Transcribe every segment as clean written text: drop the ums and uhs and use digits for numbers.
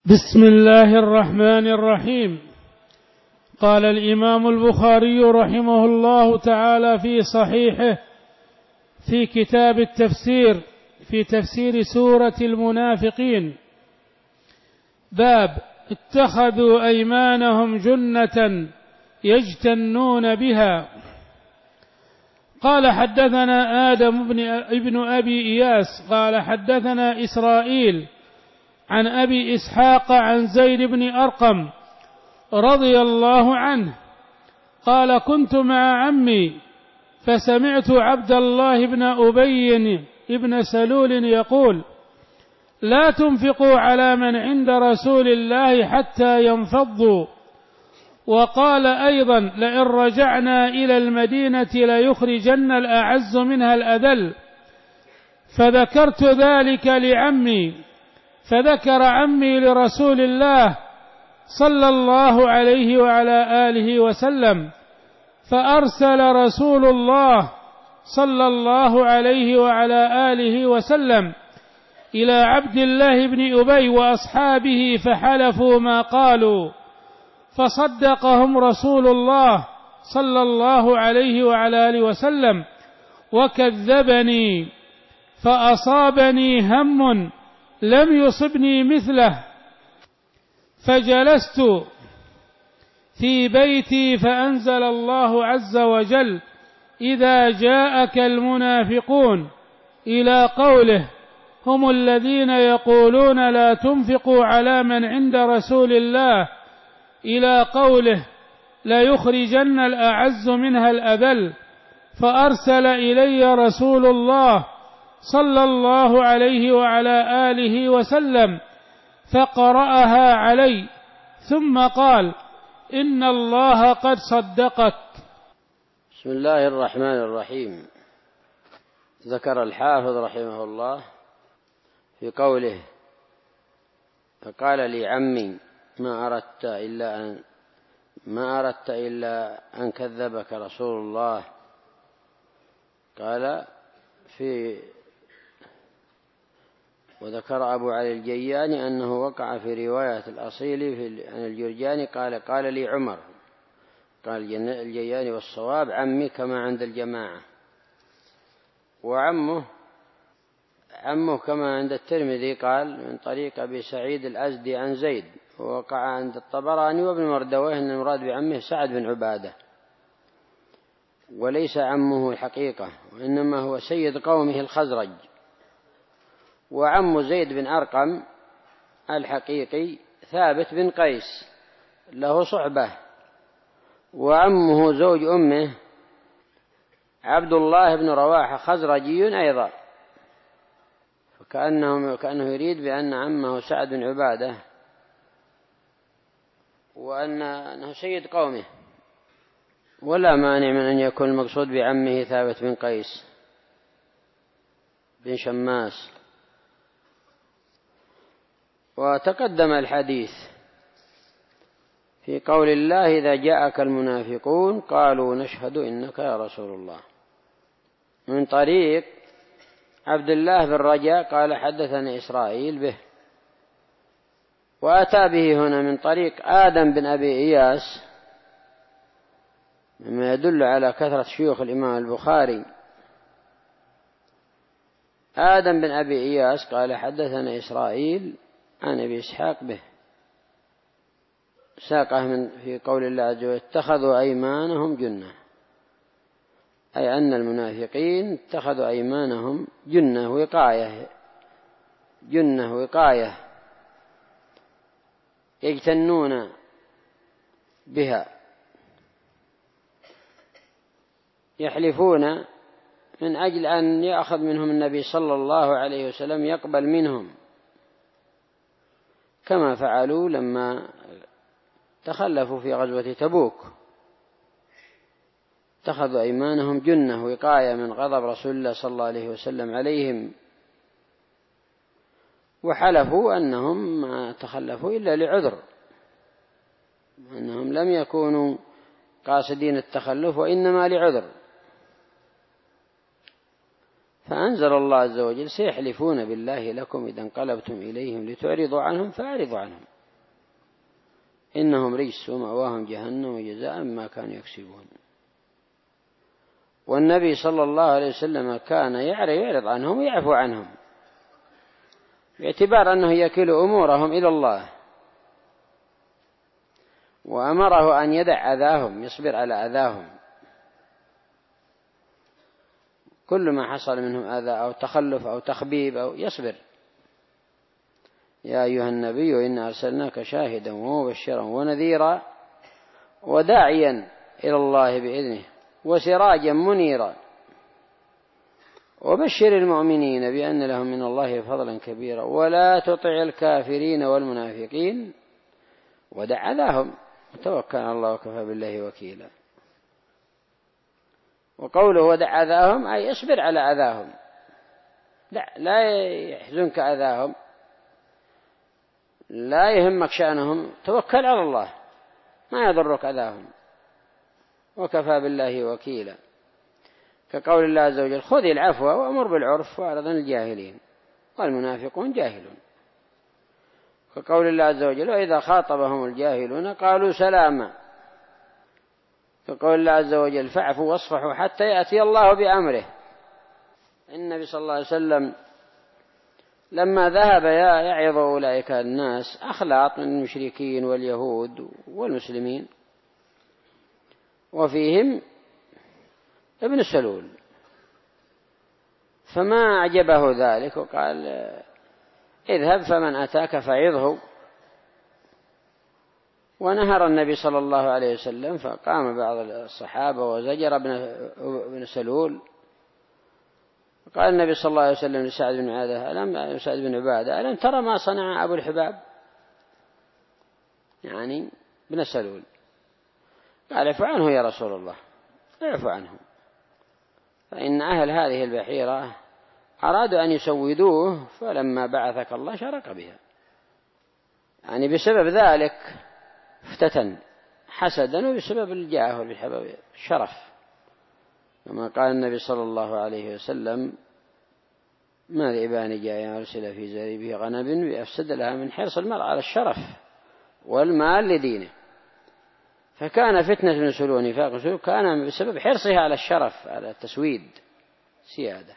بسم الله الرحمن الرحيم. قال الإمام البخاري رحمه الله تعالى في صحيحه في كتاب التفسير في تفسير سورة المنافقين: باب اتخذوا أيمانهم جنة يجتنون بها. قال حدثنا آدم ابن أبي إياس قال حدثنا إسرائيل عن أبي إسحاق عن زيد بن أرقم رضي الله عنه قال: كنت مع عمي فسمعت عبد الله بن أبي بن سلول يقول: لا تنفقوا على من عند رسول الله حتى ينفضوا. وقال أيضا: لئن رجعنا إلى المدينة ليخرجن الأعز منها الأذل. فذكرت ذلك لعمي، فذكر عمي لرسول الله صلى الله عليه وعلى آله وسلم، فأرسل رسول الله صلى الله عليه وعلى آله وسلم إلى عبد الله بن أبي وأصحابه فحلفوا ما قالوا، فصدقهم رسول الله صلى الله عليه وعلى آله وسلم وكذبني، فأصابني هم لم يصبني مثله، فجلست في بيتي فأنزل الله عز وجل: إذا جاءك المنافقون إلى قوله: هم الذين يقولون لا تنفقوا على من عند رسول الله، إلى قوله: لا يخرجن الأعز منها الأذل. فأرسل إلي رسول الله صلى الله عليه وعلى آله وسلم فقرأها علي، ثم قال: إن الله قد صدقك. بسم الله الرحمن الرحيم. ذكر الحافظ رحمه الله في قوله: فقال لي عمي ما أردت إلا أن كذبك رسول الله. قال وذكر أبو علي الجياني أنه وقع في رواية الأصيل عن الجرجاني قال لي عمر. قال الجياني والصواب عمي كما عند الجماعة، وعمه كما عند الترمذي قال من طريق أبي سعيد الأزدي عن زيد، ووقع عند الطبراني وابن مردويه أن المراد بعمه سعد بن عبادة، وليس عمه الحقيقة، وإنما هو سيد قومه الخزرج. وعم زيد بن أرقم الحقيقي ثابت بن قيس له صحبة، وعمه زوج أمه عبد الله بن رواحة خزرجي أيضا، كأنه يريد بأن عمه سعد بن عبادة وأنه سيد قومه، ولا مانع من أن يكون المقصود بعمه ثابت بن قيس بن شماس. وتقدم الحديث في قول الله: إذا جاءك المنافقون قالوا نشهد إنك يا رسول الله، من طريق عبد الله بن رجاء قال حدثنا إسرائيل به، وأتى به هنا من طريق آدم بن أبي إياس، مما يدل على كثرة شيوخ الإمام البخاري. آدم بن أبي إياس قال حدثنا إسرائيل عن أبي إسحاق به، ساقه في قول الله عز وجل: اتخذوا أيمانهم جنة، أي أن المنافقين اتخذوا أيمانهم جنة وقاية يجتنون بها، يحلفون من أجل أن يأخذ منهم النبي صلى الله عليه وسلم، يقبل منهم، كما فعلوا لما تخلفوا في غزوة تبوك، اتخذوا أيمانهم جنة وقاية من غضب رسول الله صلى الله عليه وسلم عليهم، وحلفوا أنهم ما تخلفوا إلا لعذر، أنهم لم يكونوا قاصدين التخلف وإنما لعذر. فأنزل الله عز وجل: سيحلفون بالله لكم إذا انقلبتم إليهم لتعرضوا عنهم فأعرضوا عنهم، إنهم رجس ومأواهم جهنم وجزاء ما كانوا يكسبون. والنبي صلى الله عليه وسلم كان يعرض عنهم ويعفو عنهم باعتبار أنه يكل أمورهم إلى الله، وأمره أن يدع أذاهم، يصبر على أذاهم، كل ما حصل منهم أذى أو تخلف أو تخبيب أو يصبر. يا أيها النبي إنا أرسلناك شاهدا ومبشرا ونذيرا وداعيا إلى الله بإذنه وسراجا منيرا وبشر المؤمنين بأن لهم من الله فضلا كبيرا ولا تطع الكافرين والمنافقين ودع أذاهم وتوكل على الله وكفى بالله وكيلا. وقوله ودع أذاهم أي اصبر على أذاهم، لا يحزنك أذاهم، لا يهمك شأنهم، توكل على الله ما يضرك أذاهم وكفى بالله وكيلا. كقول الله عز وجل خذ العفو وأمر بالعرف وأعرض عن الجاهلين والمنافقون جاهلون. كقول الله عز وجل وإذا خاطبهم الجاهلون قالوا سلاما. كقول الله عز وجل فاعفوا واصفحوا حتى يأتي الله بأمره. النبي صلى الله عليه وسلم لما ذهب يعظ أولئك الناس أخلاط من المشركين واليهود والمسلمين وفيهم ابن سلول، فما أعجبه ذلك وقال اذهب فمن أتاك فعظه. ونهر النبي صلى الله عليه وسلم، فقام بعض الصحابة وزجر ابن سلول. قال النبي صلى الله عليه وسلم لسعد بن عبادة ألم ترى ما صنع أبو الحباب، يعني ابن سلول؟ قال اعف عنه يا رسول الله، اعف عنه، فإن أهل هذه البحيرة أرادوا أن يسودوه فلما بعثك الله شرك بها، يعني بسبب ذلك افتتن حسدا وبسبب الجاه والحباب الشرف، كما قال النبي صلى الله عليه وسلم ما ذئبان جاء أرسل في زريبه غنم بأفسد لها من حرص المرء على الشرف والمال لدينه. فكان فتنة ابن سلول ونفاق سلول كان بسبب حرصها على الشرف، على التسويد سيادة.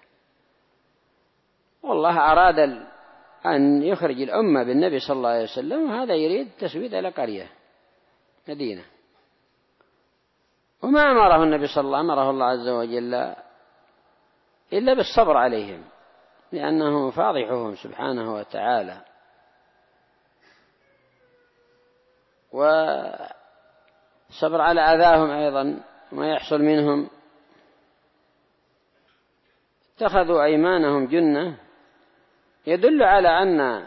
والله أراد أن يخرج الأمة بالنبي صلى الله عليه وسلم، وهذا يريد تسويد على قرية مدينة. وما أمره النبي صلى الله عليه وسلم، أمره الله عز وجل إلا بالصبر عليهم، لأنه فاضحهم سبحانه وتعالى. وصبر على أذاهم أيضا ما يحصل منهم. اتخذوا أيمانهم جنة، يدل على أن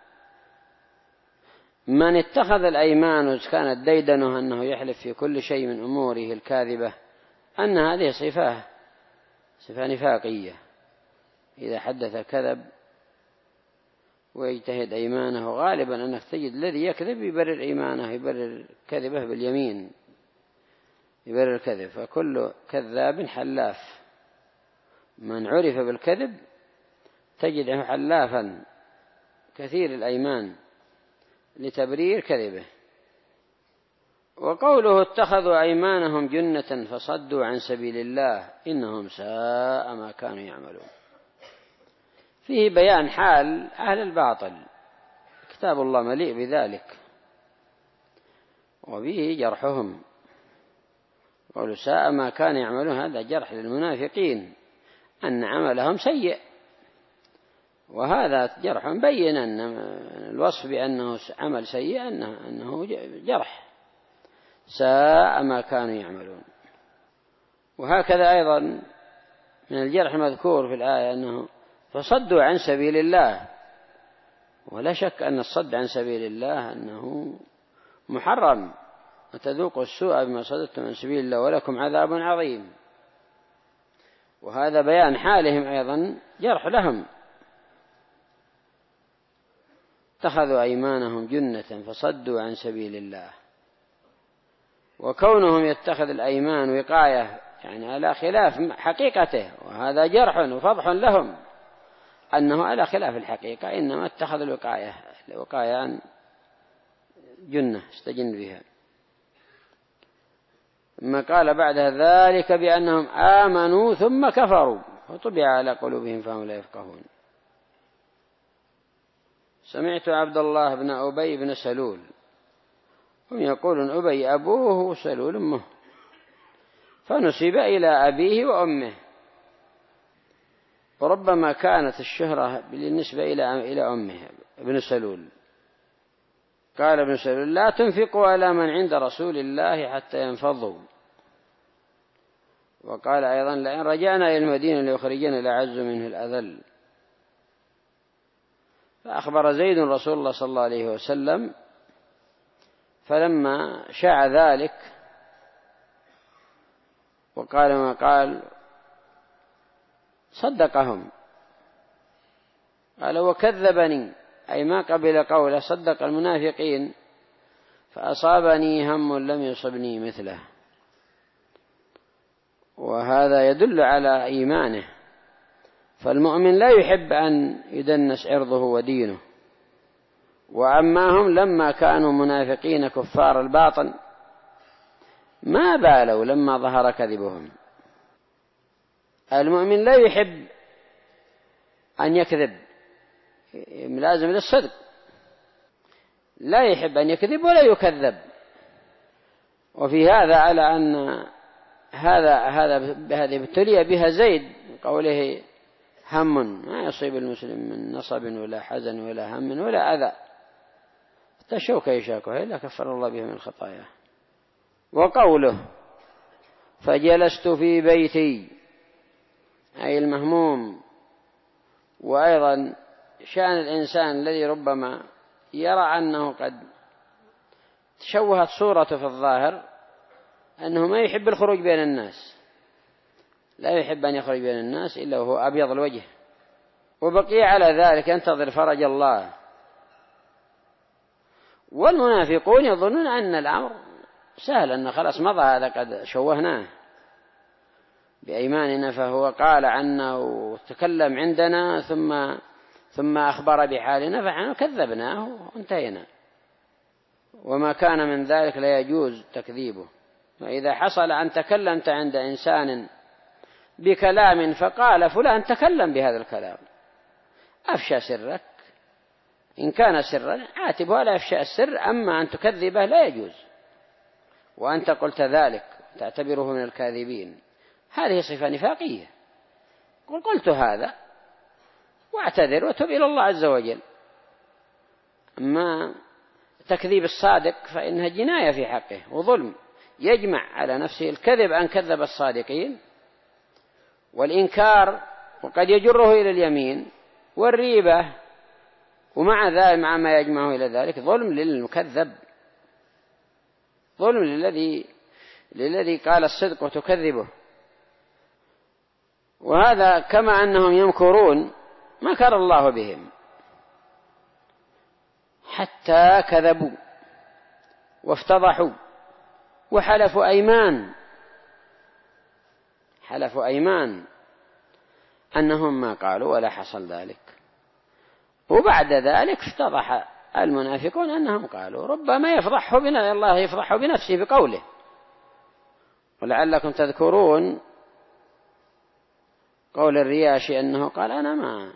من اتخذ الأيمان وكانت ديدنه أنه يحلف في كل شيء من أموره الكاذبة، أن هذه صفة نفاقية. إذا حدث كذب ويجتهد أيمانه، غالبا أنك تجد الذي يكذب يبرر أيمانه، يبرر كذبه باليمين، يبرر الكذب. فكل كذاب حلاف، من عرف بالكذب تجده حلافا كثير الأيمان لتبرير كذبه. وقوله اتخذوا أيمانهم جنة فصدوا عن سبيل الله إنهم ساء ما كانوا يعملون، فيه بيان حال أهل الباطل، كتاب الله مليء بذلك، وبه جرحهم. قولوا ساء ما كانوا يعملون، هذا جرح للمنافقين أن عملهم سيء، وهذا جرح بين أن الوصف بأنه عمل سيء أنه جرح، ساء ما كانوا يعملون. وهكذا أيضا من الجرح المذكور في الآية أنه فصدوا عن سبيل الله، ولا شك أن الصد عن سبيل الله أنه محرم، وتذوقوا السوء بما صددتم عن سبيل الله ولكم عذاب عظيم. وهذا بيان حالهم أيضا جرح لهم. اتخذوا أيمانهم جنة فصدوا عن سبيل الله، وكونهم يتخذ الأيمان وقاية يعني على خلاف حقيقته، وهذا جرح وفضح لهم، أنه على خلاف الحقيقة، إنما اتخذ الوقاية جنة استجن بها. ثم قال بعدها ذلك بأنهم آمنوا ثم كفروا وطبع على قلوبهم فهم لا يفقهون. سمعت عبد الله بن أبي بن سلول، هم يقولون أبي أبوه وسلول أمه، فنسب إلى أبيه وأمه، وربما كانت الشهرة بالنسبة إلى أمه ابن سلول. قال ابن سلول لا تنفقوا على من عند رسول الله حتى ينفضوا. وقال أيضا لئن رجعنا إلى المدينة ليخرجنا الأعز منه الأذل. فأخبر زيد رسول الله صلى الله عليه وسلم، فلما شاع ذلك وقال ما قال صدقهم، قال وكذبني، أي ما قبل قوله، صدق المنافقين، فأصابني هم لم يصبني مثله. وهذا يدل على إيمانه، فالمؤمن لا يحب أن يدنس عرضه ودينه. وأما هم لما كانوا منافقين كفار الباطن ما بالوا لما ظهر كذبهم. المؤمن لا يحب أن يكذب، لازم للصدق، لا يحب أن يكذب ولا يكذب. وفي هذا على أن هذه ابتلي بها زيد، قوله هم ما يصيب المسلم من نصب ولا حزن ولا هم ولا أذى تشوك يشاكه إلا كفر الله به من الخطايا. وقوله فجلست في بيتي، أي المهموم. وأيضا شأن الإنسان الذي ربما يرى أنه قد تشوهت صورته في الظاهر، أنه ما يحب الخروج بين الناس، لا يحب أن يخرج بين الناس إلا وهو أبيض الوجه، وبقي على ذلك ينتظر فرج الله. والمنافقون يظنون أن الأمر سهل، أن خلاص مضى، هذا قد شوهناه بأيماننا، فهو قال عنه وتكلم عندنا ثم أخبر بحالنا فنحن كذبناه وانتهينا. وما كان من ذلك لا يجوز تكذيبه. وإذا حصل أن تكلمت عند إنسان بكلام فقال فلان تكلم بهذا الكلام، أفشى سرك، إن كان سرا عاتبه على إفشاء السر، أما أن تكذبه لا يجوز. وأنت قلت ذلك تعتبره من الكاذبين، هذه صفة نفاقية. قلت هذا واعتذر وتب إلى الله عز وجل. أما تكذيب الصادق فإنها جناية في حقه وظلم، يجمع على نفسه الكذب أن كذب الصادقين، والإنكار وقد يجره إلى اليمين، والريبة، ومع ذلك مع ما يجمعه إلى ذلك ظلم للمكذب، ظلم للذي قال الصدق وتكذبه. وهذا كما أنهم يمكرون مكر الله بهم حتى كذبوا وافتضحوا وحلفوا أيمان أنهم ما قالوا ولا حصل ذلك. وبعد ذلك افتضح المنافقون أنهم قالوا، ربما يفضحه بنا الله، يفضحه بنفسه بقوله. ولعلكم تذكرون قول الرياشي أنه قال أنا ما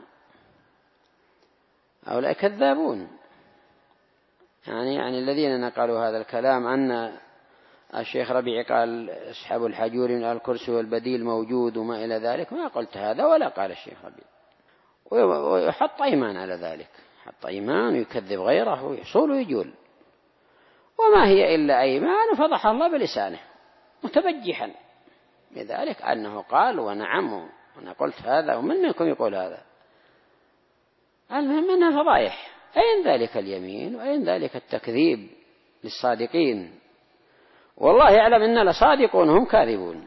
هؤلاء كذابون، يعني الذين نقلوا هذا الكلام أن الشيخ ربيعي قال اسحبوا الحجور من الكرسي والبديل موجود وما إلى ذلك، ما قلت هذا ولا قال الشيخ ربيعي. ويحط أيمان على ذلك، حط أيمان ويكذب غيره ويحصل ويجول، وما هي إلا أيمان فضح الله بلسانه متبجحا لذلك أنه قال ونعم وأنا قلت هذا، ومن منكم يقول هذا؟ المهم منها فضايح. أين ذلك اليمين وأين ذلك التكذيب للصادقين؟ والله يعلم إن لصادقون هم كاذبون،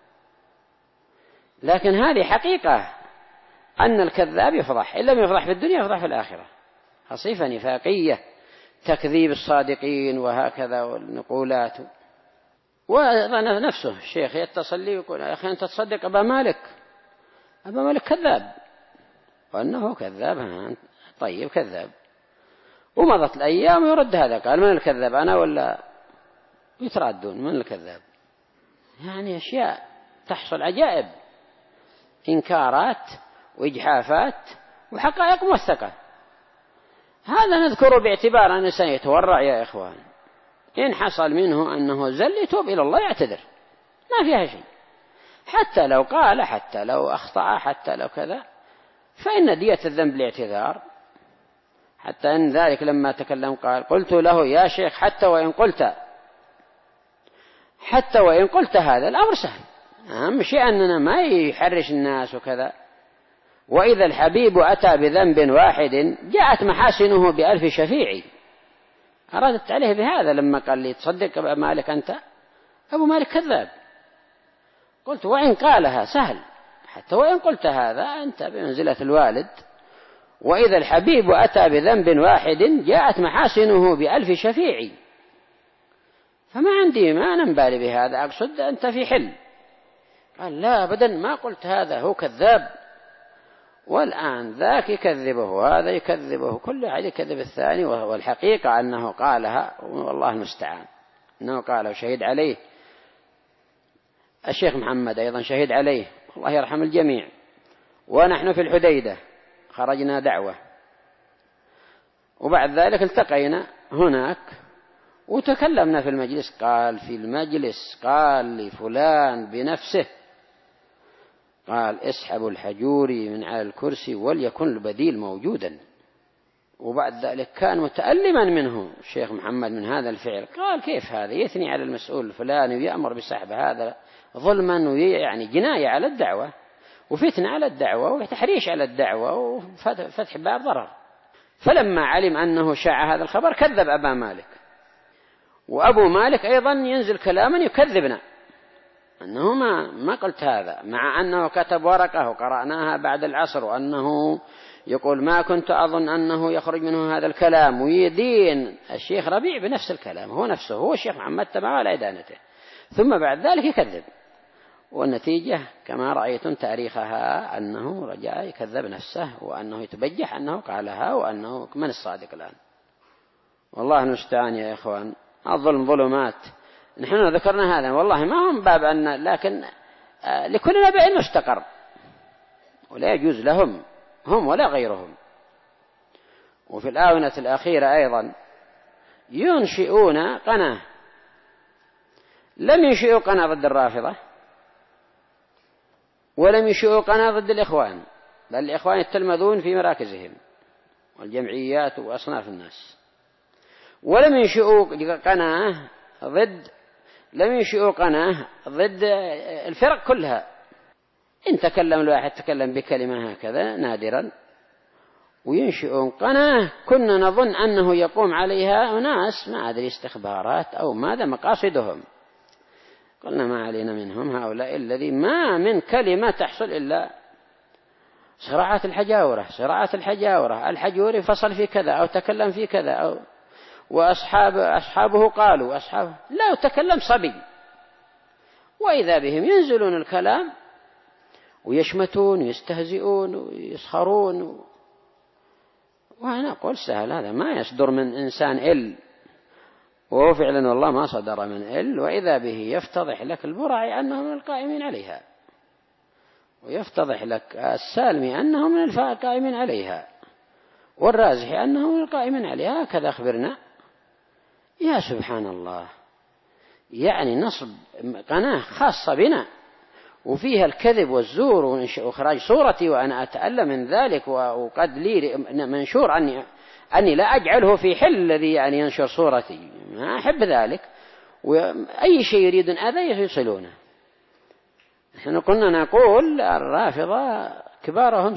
لكن هذه حقيقة أن الكذاب يفضح، إن لم يفضح في الدنيا يفضح في الآخرة. صفة نفاقية تكذيب الصادقين وهكذا والنقولات. ونفسه الشيخ يتصل لي ويقول يا أخي أنت تصدق أبا مالك كذاب، وأنه كذاب. طيب كذاب، ومضت الأيام ويرد هذا قال من الكذاب أنا ولا يترادون من الكذاب. يعني أشياء تحصل عجائب، إنكارات وإجحافات وحقائق موثقة. هذا نذكره باعتبار أن الإنسان يتورع يا إخوان. إن حصل منه أنه زل يتوب إلى الله يعتذر، ما فيها شيء، حتى لو قال، حتى لو أخطأ، حتى لو كذا، فإن دية الذنب الاعتذار. حتى أن ذلك لما تكلم قال قلت له يا شيخ حتى وإن قلت هذا الأمر سهل، أهم شيء أننا ما يحرش الناس وكذا. وإذا الحبيب أتى بذنب واحد جاءت محاسنه بألف شفيع. أرادت عليه بهذا لما قال لي تصدق أبو مالك أنت؟ أبو مالك كذاب. قلت وإن قالها سهل، حتى وإن قلت هذا أنت بمنزلة الوالد. وإذا الحبيب أتى بذنب واحد جاءت محاسنه بألف شفيع. فما عندي ما ننبالي بهذا، أقصد أنت في حل. قال لا أبدا ما قلت هذا، هو كذاب. والآن ذاك يكذبه وهذا يكذبه، كل أحد يكذب الثاني. والحقيقة أنه قالها والله المستعان، أنه قال وشهد عليه الشيخ محمد أيضا شهد عليه، الله يرحم الجميع. ونحن في الحديدة خرجنا دعوة، وبعد ذلك التقينا هناك وتكلمنا في المجلس. قال في المجلس قال لفلان بنفسه قال اسحبوا الحجوري من على الكرسي وليكن البديل موجودا. وبعد ذلك كان متألما منه الشيخ محمد من هذا الفعل. قال كيف هذا يثني على المسؤول الفلاني ويأمر بسحب هذا ظلما، ويعني جناية على الدعوة وفتنة على الدعوة وتحريش على الدعوة وفتح باب ضرر. فلما علم أنه شاع هذا الخبر كذب أبا مالك. وأبو مالك أيضا ينزل كلاما يكذبنا أنه ما قلت هذا، مع أنه كتب ورقة وقرأناها بعد العصر، وأنه يقول ما كنت أظن أنه يخرج منه هذا الكلام، ويدين الشيخ ربيع بنفس الكلام، هو نفسه هو الشيخ محمد تبع على إدانته، ثم بعد ذلك يكذب. والنتيجة كما رأيتم تاريخها أنه رجع يكذب نفسه، وأنه يتبجح أنه قالها، وأنه من الصادق الآن. والله المستعان يا إخوان. الظلم ظلمات. نحن ذكرنا هذا والله ما هم باب أن، لكن لكل نبأ مستقر، ولا يجوز لهم هم ولا غيرهم. وفي الآونة الأخيرة أيضا ينشئون قناة، لم ينشئوا قناة ضد الرافضة، ولم ينشئوا قناة ضد الإخوان، بل الإخوان يتلمذون في مراكزهم والجمعيات وأصناف الناس. ولم ينشئوا قناة ضد الفرق كلها. إن تكلم الواحد تكلم بكلمة هكذا نادرا، وينشئون قناة كنا نظن أنه يقوم عليها ناس ما أدري استخبارات أو ماذا مقاصدهم. قلنا ما علينا منهم هؤلاء الذي ما من كلمة تحصل إلا صراعات الحجاورة. الحجوري فصل في كذا أو تكلم في كذا، أو وأصحابه قالوا أصحابه لا يتكلم صبي، وإذا بهم ينزلون الكلام ويشمتون ويستهزئون ويسخرون. وأنا أقول سهل، هذا ما يصدر من إنسان إل، وهو فعلا والله ما صدر من إل. وإذا به يفتضح لك البرع أنه من القائمين عليها، ويفتضح لك السالمي أنه من القائمين عليها، والرازح أنه من القائمين عليها. هكذا أخبرنا. يا سبحان الله، يعني نصب قناة خاصة بنا وفيها الكذب والزور وإخراج صورتي وأنا أتألم من ذلك، وقد لي منشور أني لا أجعله في حل الذي يعني ينشر صورتي، ما أحب ذلك. وأي شيء يريدون أذى يصلونه. نحن كنا نقول الرافضة كبارهم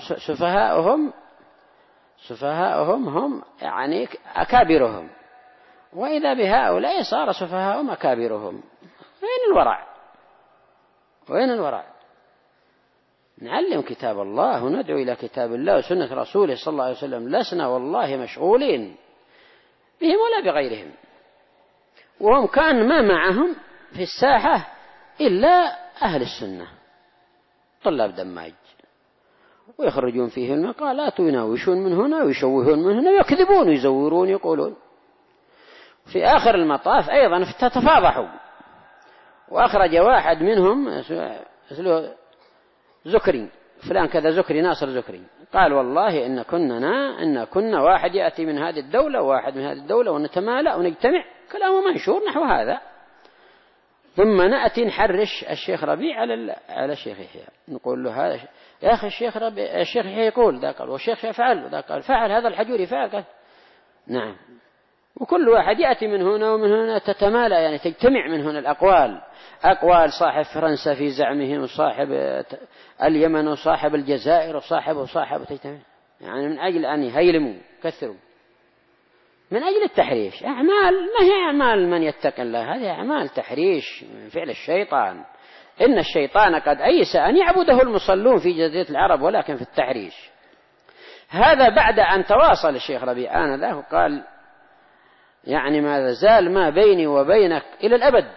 سفهاؤهم هم يعني أكابرهم، وإذا بهؤلاء صار سفهاؤهم أكابرهم. وين الورع؟ نعلم كتاب الله وندعو إلى كتاب الله وسنة رسوله صلى الله عليه وسلم. لسنا والله مشغولين بهم ولا بغيرهم. وهم كان ما معهم في الساحة إلا أهل السنة، طلاب دماج، ويخرجون فيه المقالات ويناوشون من هنا ويشوهون من هنا ويكذبون ويزورون يقولون. في آخر المطاف أيضا تتفاضحوا، وأخرج واحد منهم اسمه زكري، فلان كذا زكري، ناصر زكري، قال والله إن كنا واحد يأتي من هذه الدولة وواحد من هذه الدولة ونتمالأ ونجتمع، كلامه منشور نحو هذا، ثم نأتي نحرش الشيخ ربيع على الشيخ يحيى، نقول له هذا يا أخي الشيخ يحيى يقول ذا قال، والشيخ يفعل وذا قال فعل، هذا الحجوري فعل قال. نعم، وكل واحد يأتي من هنا ومن هنا تتمالأ، يعني تجتمع من هنا الأقوال، أقوال صاحب فرنسا في زعمهم وصاحب اليمن وصاحب الجزائر وصاحب تجتمع، يعني من أجل أن يهيلموا كثروا، من أجل التحريش. أعمال ما هي أعمال من يتقي الله، هذه أعمال تحريش من فعل الشيطان. إن الشيطان قد أيس أن يعبده المصلون في جزيرة العرب، ولكن في التحريش. هذا بعد أن تواصل الشيخ ربيع آنذاك وقال يعني ما زال ما بيني وبينك إلى الأبد،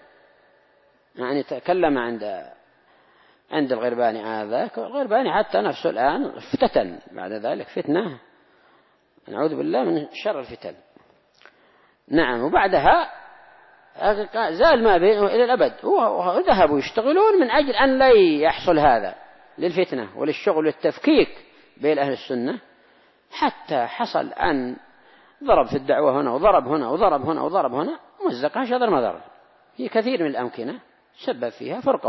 يعني تكلم عند الغرباني آنذاك، الغرباني حتى نفسه الآن افتتن بعد ذلك فتنة، نعوذ بالله من شر الفتن. نعم، وبعدها زال ما بينه إلى الأبد، وذهبوا يشتغلون من أجل أن لا يحصل هذا للفتنة وللشغل والتفكيك بين أهل السنة، حتى حصل أن ضرب في الدعوة هنا وضرب هنا وضرب هنا وضرب هنا، ومزقها شذر مذر في كثير من الأمكنة، سبب فيها فرقة.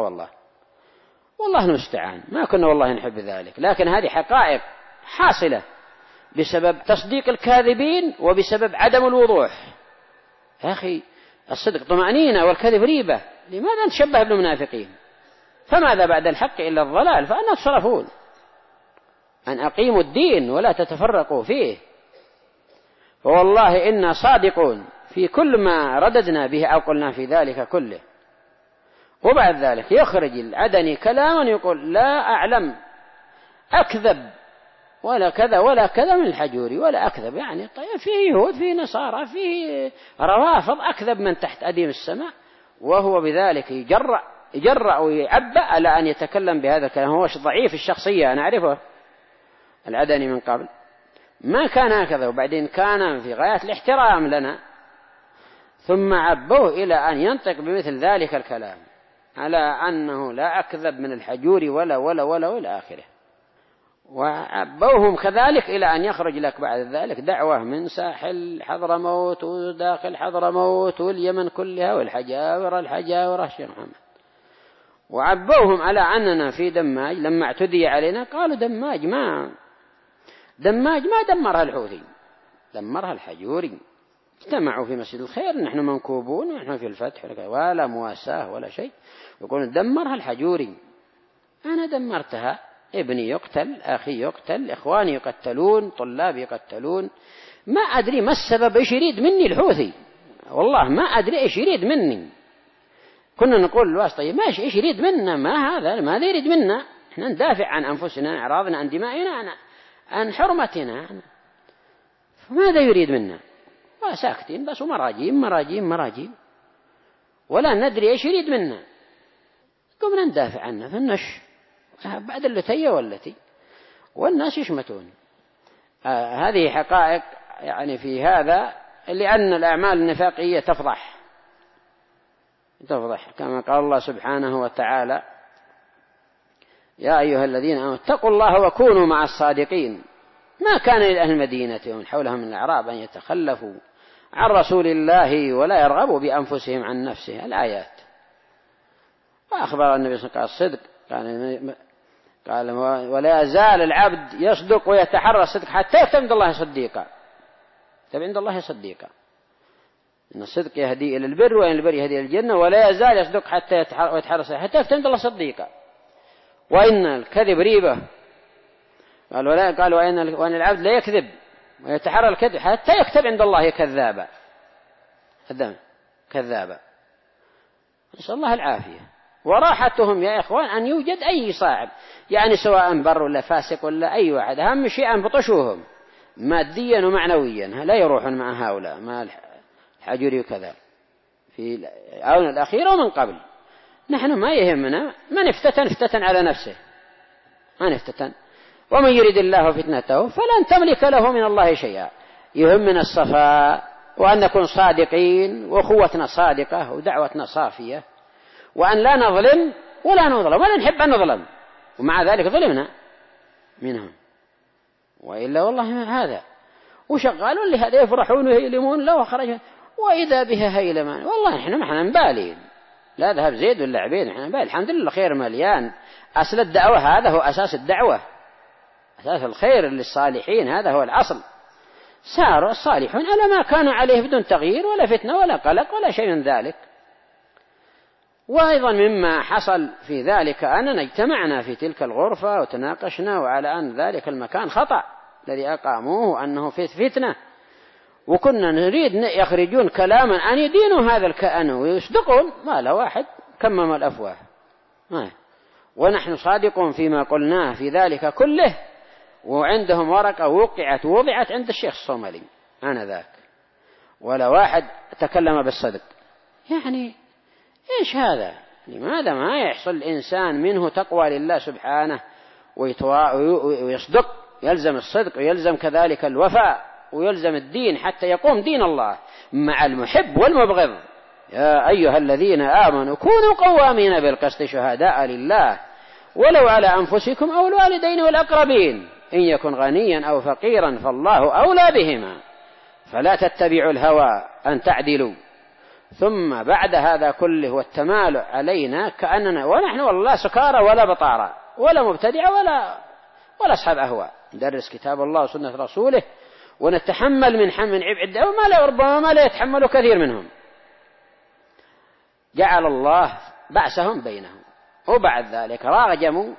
والله المستعان، ما كنا والله نحب ذلك، لكن هذه حقائق حاصلة بسبب تصديق الكاذبين وبسبب عدم الوضوح. يا أخي الصدق طمأنينة والكذب ريبة، لماذا نتشبه بالمنافقين؟ فماذا بعد الحق إلا الضلال، فأنا تصرفون أن أقيموا الدين ولا تتفرقوا فيه. والله إنا صادقون في كل ما رددنا به أو قلنا في ذلك كله. وبعد ذلك يخرج العدني كلاما يقول لا أعلم أكذب ولا كذا ولا كذا من الحجوري ولا أكذب، يعني طيب فيه يهود فيه نصارى فيه روافض، أكذب من تحت أديم السماء، وهو بذلك يجرأ ويعبأ على أن يتكلم بهذا الكلام. هو ضعيف الشخصية، أنا أعرفه العدني من قبل، ما كان هكذا، وبعدين كان في غاية الاحترام لنا، ثم عبوه إلى أن ينطق بمثل ذلك الكلام على أنه لا أكذب من الحجوري ولا آخره. وعبوهم كذلك إلى أن يخرج لك بعد ذلك دعوة من ساحل حضرموت وداخل حضرموت واليمن كلها والحجاورة الشيخ محمد. وعبوهم على أننا في دماج لما اعتدي علينا قالوا دماج ما دمرها الحوثي، دمرها الحجوري. اجتمعوا في مسجد الخير، نحن منكوبون ونحن في الفتح ولا مواساة ولا شيء، يقولون دمرها الحجوري. أنا دمرتها، ابني يقتل، أخي يقتل، إخواني يقتلون، طلابي يقتلون، ما أدري ما السبب، إيش يريد مني الحوثي، والله ما أدري إيش يريد مني. كنا نقول الواسطة ماشي، إيش يريد منا، ماذا يريد منا، إحنا ندافع عن أنفسنا، عن أعراضنا، عن دمائنا، عن حرمتنا، فماذا يريد منا؟ وساكتين بس، ومراجيم ولا ندري إيش يريد منا. قمنا ندافع عنه في النش بعد اللتي والتي، والناس يشمتون. هذه حقائق يعني في هذا، لأن الأعمال النفاقية تفضح كما قال الله سبحانه وتعالى يا أيها الذين آمنوا اتقوا الله وكونوا مع الصادقين. ما كان لأهل المدينة ومن حولهم من الأعراب أن يتخلفوا عن رسول الله ولا يرغبوا بأنفسهم عن نفسه، الآيات. وأخبر النبي صلى الله عليه وسلم الصدق، قال ولا يزال العبد يصدق ويتحرى الصدق حتى يكتب عند الله صديقا، عند الله صديقا، إن الصدق يهدي إلى البر وإن البر يهدي إلى الجنة، ولا يزال يصدق حتى يتحرى الصدق حتى يكتب عند الله صديقا، وإن الكذب ريبة. قال وإن العبد لا يكذب ويتحرى الكذب حتى يكتب عند الله كذابا، نسأل الله العافية. وراحتهم يا إخوان أن يوجد أي صاحب، يعني سواء بر ولا فاسق ولا أي واحد، أهم شيء أن بطشوهم ماديا ومعنويا، لا يروحون مع هؤلاء، مع الحجوري وكذا في الآونة الأخيرة ومن قبل. نحن ما يهمنا من افتتن على نفسه، ما نفتتن، ومن يرد الله فتنته فلن تملك له من الله شيئا. يهمنا الصفاء، وأن نكون صادقين، وأخوتنا صادقة، ودعوتنا صافية، وأن لا نظلم ولا نظلم ولا نحب أن نظلم، ومع ذلك ظلمنا منهم، وإلا والله هذا وشغالون لهذا يفرحون ويهيلمون لو خرج وإذا بها هيلمان. والله إحنا ما إحنا نبالي، لا ذهب زيد ولا عبيد، إحنا نبالي الحمد لله خير مليان. أصل الدعوة هذا هو أساس الدعوة، أساس الخير للصالحين، هذا هو الأصل. ساروا الصالحون على ما كانوا عليه بدون تغيير ولا فتنة ولا قلق ولا شيء من ذلك. وأيضا مما حصل في ذلك أننا اجتمعنا في تلك الغرفة وتناقشنا، وعلى أن ذلك المكان خطأ الذي أقاموه، أنه في فتنة، وكنا نريد يخرجون كلاما أن يدينوا هذا الكأن ويصدقون، ما لا واحد كمم الأفواه. ونحن صادقون فيما قلناه في ذلك كله، وعندهم ورقة وضعت عند الشيخ الصومالي آنذاك، ولا واحد تكلم بالصدق. يعني إيش هذا؟ لماذا ما يحصل الإنسان منه تقوى لله سبحانه ويصدق، يلزم الصدق ويلزم كذلك الوفاء ويلزم الدين حتى يقوم دين الله مع المحب والمبغض. يا أيها الذين آمنوا كونوا قوامين بالقسط شهداء لله ولو على أنفسكم أو الوالدين والأقربين إن يكن غنيا أو فقيرا فالله أولى بهما فلا تتبعوا الهوى أن تعدلوا. ثم بعد هذا كله والتمالؤ علينا كأننا ونحن والله سكارى ولا بطارى ولا مبتدع ولا أصحاب أهواء، ندرس كتاب الله وسنة رسوله ونتحمل من عبء ربما ما لا يتحمل كثير منهم. جعل الله بأسهم بينهم، وبعد ذلك راجموا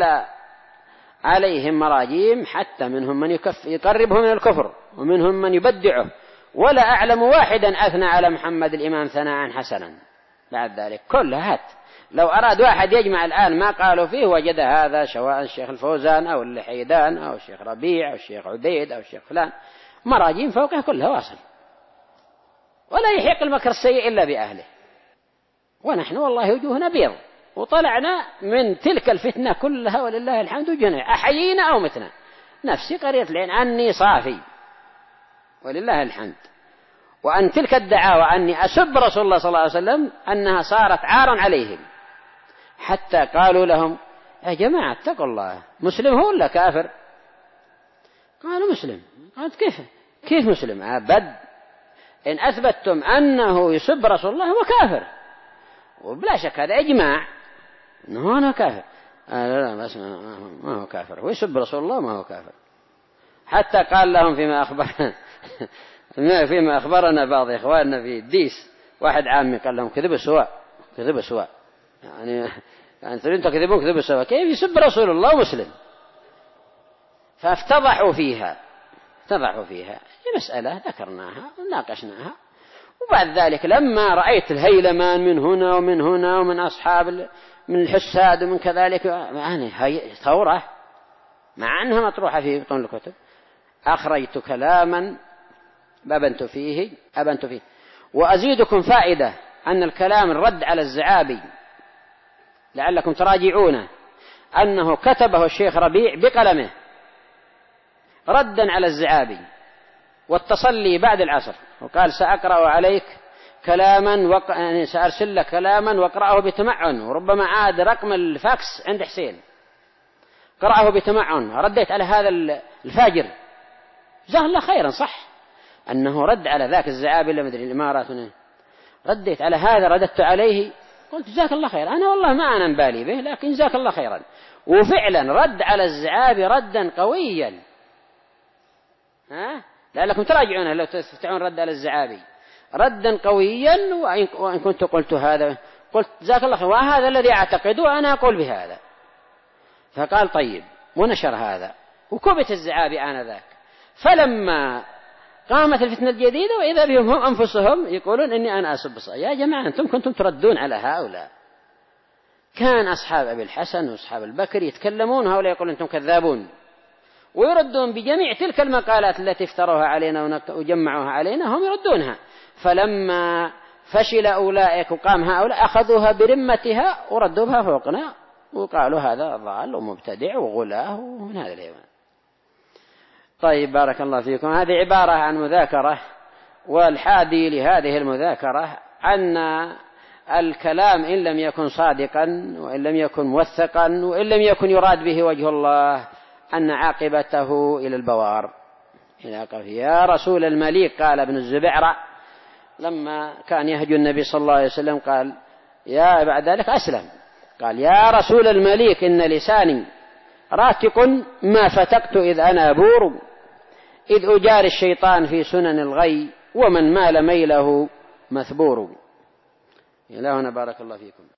عليهم مراجيم، حتى منهم من يقربه من الكفر ومنهم من يبدعه، ولا أعلم واحدا أثنى على محمد الإمام ثناء حسنا بعد ذلك كله. لو أراد واحد يجمع الآن ما قالوا فيه وجد هذا، سواء الشيخ الفوزان أو الحيدان أو الشيخ ربيع أو الشيخ عبيد أو الشيخ فلان، مراجيم فوقه كلها واصل، ولا يحيق المكر السيء إلا بأهله. ونحن والله وجوهنا بيض، وطلعنا من تلك الفتنة كلها ولله الحمد وجهنا أحيينا أو متنا. نفسي قرية العين أني صافي ولله الحمد. وأن تلك الدعاوى أني أسب رسول الله صلى الله عليه وسلم أنها صارت عارا عليهم، حتى قالوا لهم يا جماعة اتقوا الله، مسلم هو ولا كافر؟ قالوا مسلم. قالت كيف مسلم؟ أبد، إن أثبتتم أنه يسب رسول الله هو كافر، وبلا شك هذا إجماع أنه أنا كافر. لا بس ما هو كافر، هو يسب رسول الله ما هو كافر. حتى قال لهم فيما أخبرنا بعض إخواننا في الديس، واحد عامي قال لهم كذبوا سواء يعني أنتم تكذبون كذبوا سواء، كيف يسب رسول الله مسلم؟ فافتضحوا فيها مسألة ذكرناها وناقشناها. وبعد ذلك لما رأيت الهيلمان من هنا ومن هنا ومن أصحاب من الحساد ومن كذلك، يعني هي ثورة مع أنها مطروحة في بطون الكتب، أخرجت كلاما أبنت فيه. وأزيدكم فائدة أن الكلام الرد على الزعابي لعلكم تراجعونه، أنه كتبه الشيخ ربيع بقلمه ردا على الزعابي، واتصل لي بعد العصر وقال سأقرأ عليك كلاما يعني سأرسل لك كلاما واقرأه بتمعن، وربما عاد رقم الفاكس عند حسين، قرأه بتمعن. رديت على هذا الفاجر جزاه الله خيرا، صح أنه رد على ذاك الزعابي اللي مدري الإمارات، رديت على هذا، رددت عليه قلت جزاك الله خير، أنا والله ما أنا مبالي به لكن جزاك الله خيرا. وفعلا رد على الزعابي ردا قويا، لعلكم تراجعونه لو تفتحون رد على الزعابي ردا قويا. وإن كنت قلت هذا قلت جزاك الله خير، وهذا الذي أعتقد وأنا أقول بهذا. فقال طيب، ونشر هذا وكبت الزعابي آنذاك. فلما قامت الفتنة الجديدة وإذا بهم هم أنفسهم يقولون إني أنا أسب. يا جماعة أنتم كنتم تردون على هؤلاء. كان أصحاب أبي الحسن وأصحاب البكر يتكلمون، هؤلاء يقولون أنتم كذابون، ويردون بجميع تلك المقالات التي افتروها علينا وجمعوها علينا، هم يردونها. فلما فشل أولئك وقام هؤلاء أخذوها برمتها وردوا بها فوقنا وقالوا هذا ضال ومبتدع وغلاه ومن هذا الحيوان. طيب بارك الله فيكم. هذه عبارة عن مذاكرة، والحادي لهذه المذاكرة أن الكلام إن لم يكن صادقا وإن لم يكن موثقا وإن لم يكن يراد به وجه الله أن عاقبته إلى البوار. يا رسول المليك، قال ابن الزبعرة لما كان يهجو النبي صلى الله عليه وسلم، قال يا بعد ذلك أسلم، قال يا رسول المليك إن لساني راتق ما فتقت إذ أنا أبور، إذ أجاري الشيطان في سنن الغي، ومن مال ميله مثبور. إلى هنا بارك الله فيكم.